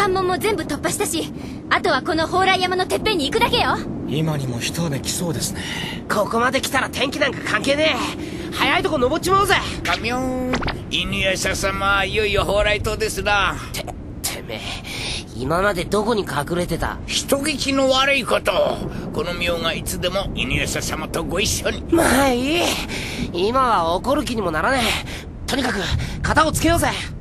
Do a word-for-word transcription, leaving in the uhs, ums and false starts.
関門も全部突破したし、あとはこの蓬莱山のてっぺんに行くだけよ。 今にも一雨来そうですね。 ここまで来たら天気なんか関係ねえ。早いとこ登っちまおうぜ。 カミョン、犬夜叉様、いよいよ蓬莱島ですな。 て、てめえ、今までどこに隠れてた？ 人聞きの悪いこと。この妙がいつでも犬夜叉様とご一緒に。 まあいい。今は怒る気にもならねえ。とにかく、型をつけようぜ。